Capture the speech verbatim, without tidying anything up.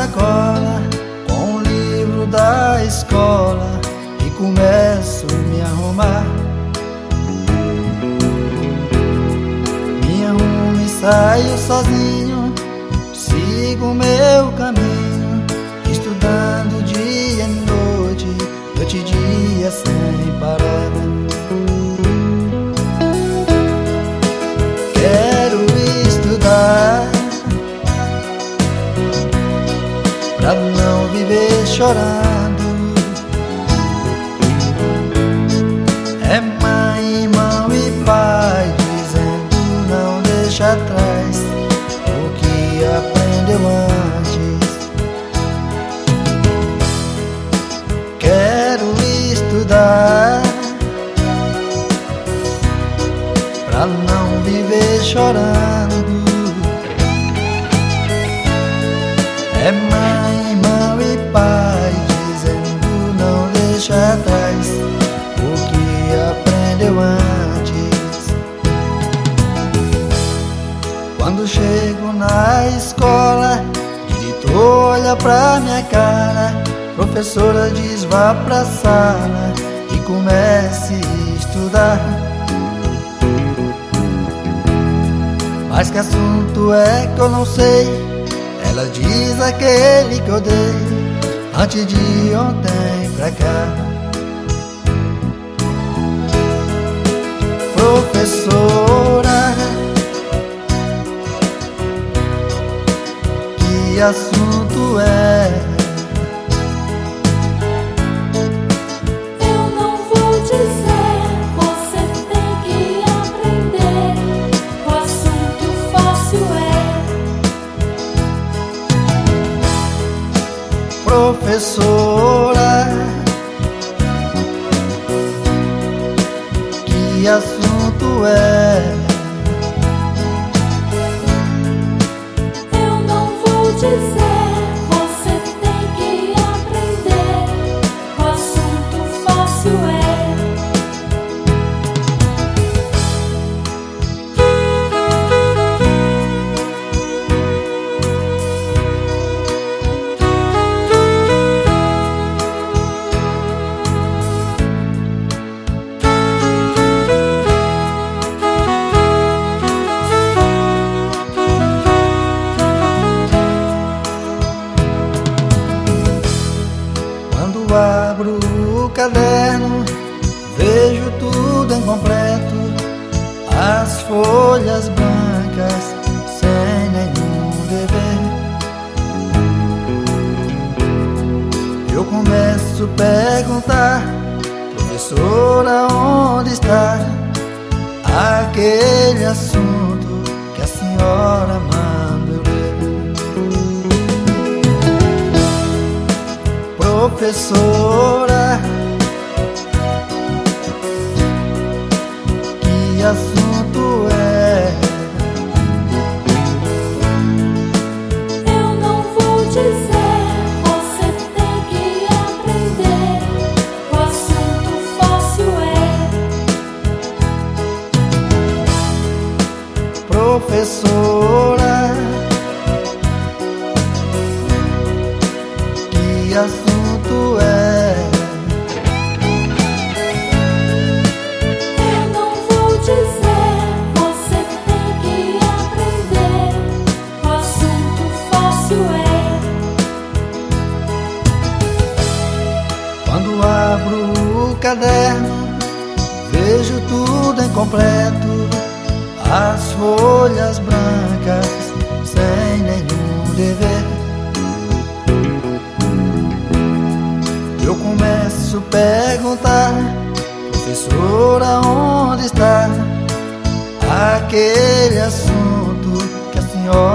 sacola com o livro da escola e começo a me arrumar. Me arrumo e saio sozinho, sigo meu caminho, estudando dia e noite, noite e dia sem parar. Quero estudar pra não viver chorando. É mãe, irmão e pai dizendo não deixa atrás o que aprendeu antes. Quero estudar pra não viver chorando. É mãe, irmão e pai dizendo não deixa atrás o que aprendeu antes. Quando chego na escola, diretor olha pra minha cara, professora diz vá pra sala e comece a estudar. Mas que assunto é que eu não sei? Ela diz aquele que eu dei antes de ontem pra cá. Professora, que assunto é? Eu não vou dizer, você tem que aprender. O assunto fácil é. Professora, que assunto é? Eu não vou dizer, você tem que aprender. O assunto fácil é. Abro o caderno, vejo tudo incompleto, as folhas brancas sem nenhum dever. Eu começo a perguntar, professora, onde está aquele assunto que a senhora manda eu ler? Professora, que assunto é? Eu não vou dizer, você tem que aprender. O assunto fácil é. Professora, que assunto é? Eu não vou dizer, você tem que aprender. O assunto fácil é. Quando abro o caderno, vejo tudo incompleto, as folhas brancas sem nenhum dever. Eu começo a perguntar, professora, onde está aquele assunto que a senhora